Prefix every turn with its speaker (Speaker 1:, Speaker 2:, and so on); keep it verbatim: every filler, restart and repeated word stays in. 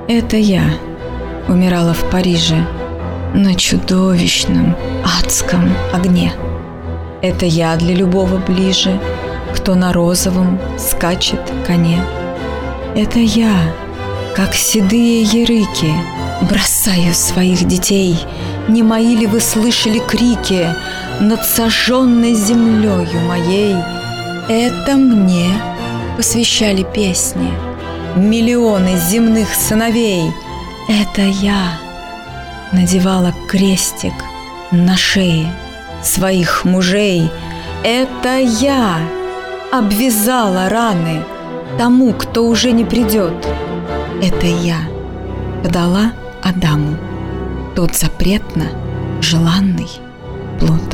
Speaker 1: Это я умирала в Париже на чудовищном адском огне. Это я для любого ближе, кто на розовом скачет коне. Это я, как седые ярыки, бросаю своих детей. Не мои ли вы слышали крики над сожженной землею моей? Это мне посвящали песни миллионы земных сыновей. Это я надевала крестик на шее своих мужей. Это я обвязала раны тому, кто уже не придет. Это я подала Адаму тот запретно желанный плод.